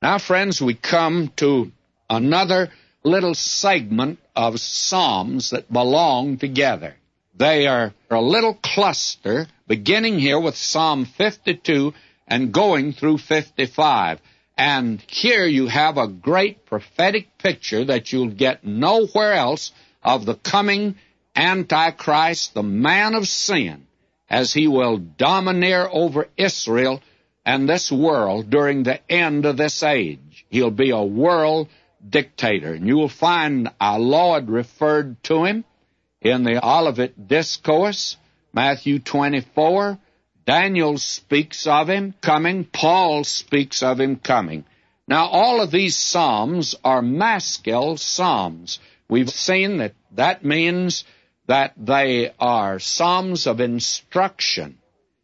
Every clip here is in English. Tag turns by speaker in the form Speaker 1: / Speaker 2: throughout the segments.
Speaker 1: Now, friends, we come to another little segment of Psalms that belong together. They are a little cluster, beginning here with Psalm 52 and going through 55. And here you have a great prophetic picture that you'll get nowhere else of the coming Antichrist, the man of sin, as he will domineer over Israel and this world during the end of this age. He'll be a world dictator. And you will find our Lord referred to him in the Olivet Discourse, Matthew 24. Daniel speaks of him coming. Paul speaks of him coming. Now, all of these psalms are maskil psalms. We've seen that that means that they are psalms of instruction.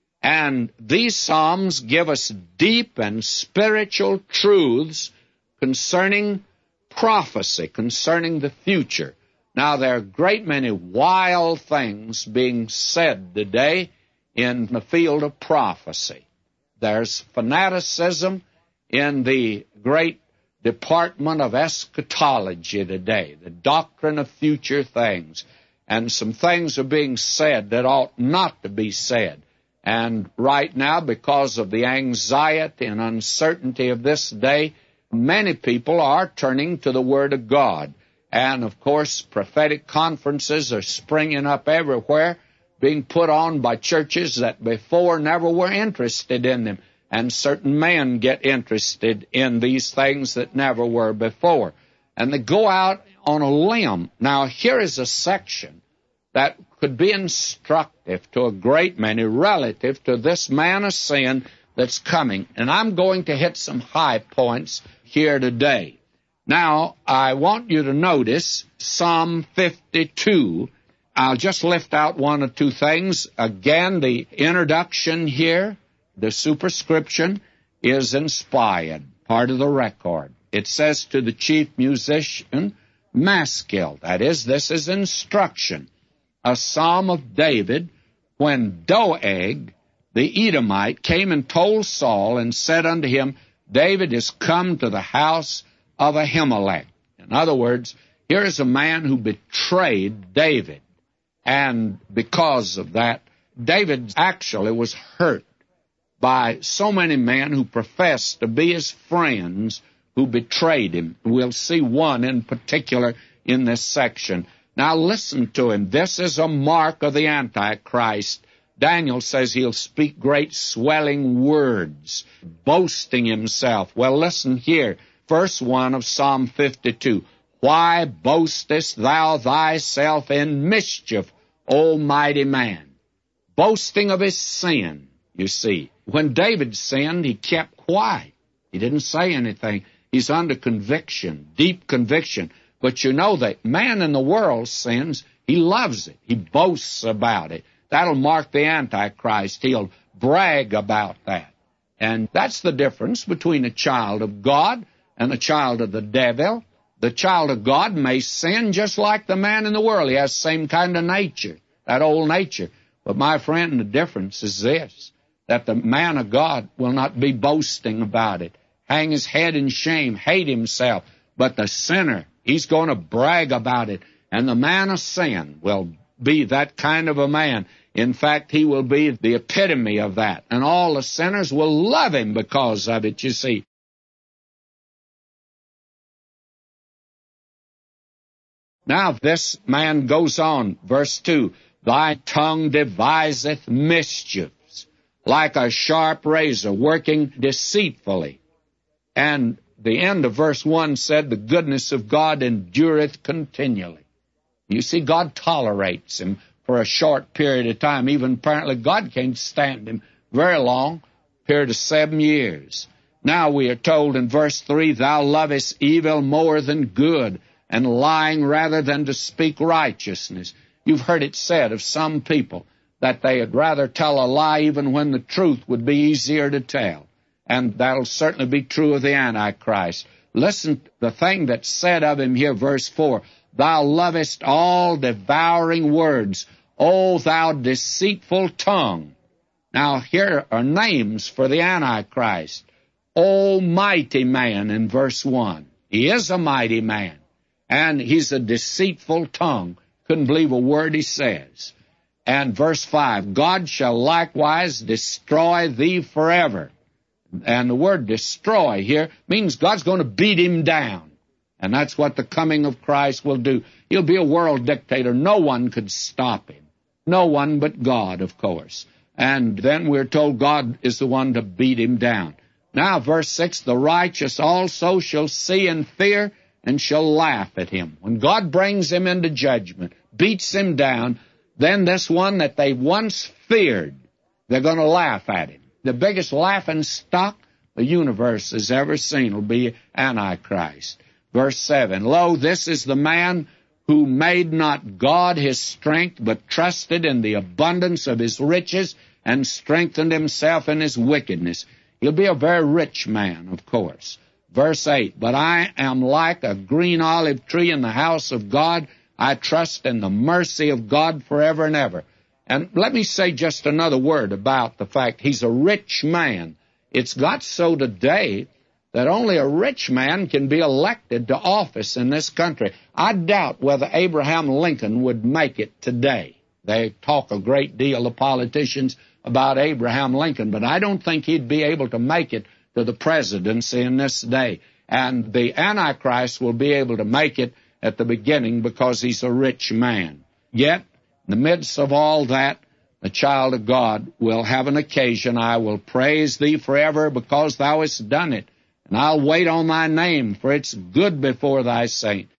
Speaker 1: And these psalms give us deep and spiritual truths concerning prophecy, concerning the future. Now, there are a great many wild things being said today in the field of prophecy. There's fanaticism in the great department of eschatology today, the doctrine of future things. And some things are being said that ought not to be said. And right now, because of the anxiety and uncertainty of this day, many people are turning to the Word of God. And, of course, prophetic conferences are springing up everywhere, being put on by churches that before never were interested in them. And certain men get interested in these things that never were before. And they go out on a limb. Now, here is a section that could be instructive to a great many relative to this man of sin that's coming. And I'm going to hit some high points here today. Now, I want you to notice Psalm 52. I'll just lift out one or two things. Again, the introduction here, the superscription, is inspired, part of the record. It says to the chief musician, maskil. That is, this is instruction. A psalm of David, when Doeg, the Edomite, came and told Saul and said unto him, David is come to the house of Ahimelech. In other words, here is a man who betrayed David. And because of that, David actually was hurt by so many men who professed to be his friends who betrayed him. We'll see one in particular in this section. Now listen to him. This is a mark of the Antichrist. Daniel says he'll speak great swelling words, boasting himself. Well, listen here. Verse 1 of Psalm 52. Why boastest thou thyself in mischief, O mighty man? Boasting of his sin, you see. When David sinned, he kept quiet. He didn't say anything. He's under conviction, deep conviction. But you know that man in the world sins, he loves it. He boasts about it. That'll mark the Antichrist. He'll brag about that. And that's the difference between a child of God and a child of the devil. The child of God may sin just like the man in the world. He has the same kind of nature, that old nature. But my friend, the difference is this, that the man of God will not be boasting about it, hang his head in shame, hate himself. But the sinner, he's going to brag about it. And the man of sin will be that kind of a man. In fact, he will be the epitome of that. And all the sinners will love him because of it, you see. Now, this man goes on, verse 2, Thy tongue deviseth mischiefs, like a sharp razor, working deceitfully. And the end of verse 1 said, The goodness of God endureth continually. You see, God tolerates him for a short period of time. Even apparently God can't stand him very long, period of 7 years. Now we are told in verse 3, Thou lovest evil more than good, and lying rather than to speak righteousness. You've heard it said of some people that they would rather tell a lie even when the truth would be easier to tell. And that'll certainly be true of the Antichrist. Listen, the thing that's said of him here, verse 4, Thou lovest all devouring words, O thou deceitful tongue. Now here are names for the Antichrist. O mighty man in verse 1. He is a mighty man, and he's a deceitful tongue. Couldn't believe a word he says. And verse 5, God shall likewise destroy thee forever. And the word destroy here means God's going to beat him down. And that's what the coming of Christ will do. He'll be a world dictator. No one could stop him. No one but God, of course. And then we're told God is the one to beat him down. Now, verse 6, the righteous also shall see and fear and shall laugh at him. When God brings him into judgment, beats him down, then this one that they once feared, they're going to laugh at him. The biggest laughing stock the universe has ever seen will be Antichrist. Verse 7, lo, this is the man who made not God his strength, but trusted in the abundance of his riches and strengthened himself in his wickedness. He'll be a very rich man, of course. Verse 8, but I am like a green olive tree in the house of God. I trust in the mercy of God forever and ever. And let me say just another word about the fact he's a rich man. It's got so today that only a rich man can be elected to office in this country. I doubt whether Abraham Lincoln would make it today. They talk a great deal, the politicians, about Abraham Lincoln, but I don't think he'd be able to make it to the presidency in this day. And the Antichrist will be able to make it at the beginning because he's a rich man. Yet, in the midst of all that, the child of God will have an occasion. I will praise thee forever because thou hast done it, and I'll wait on thy name, for it's good before thy saint.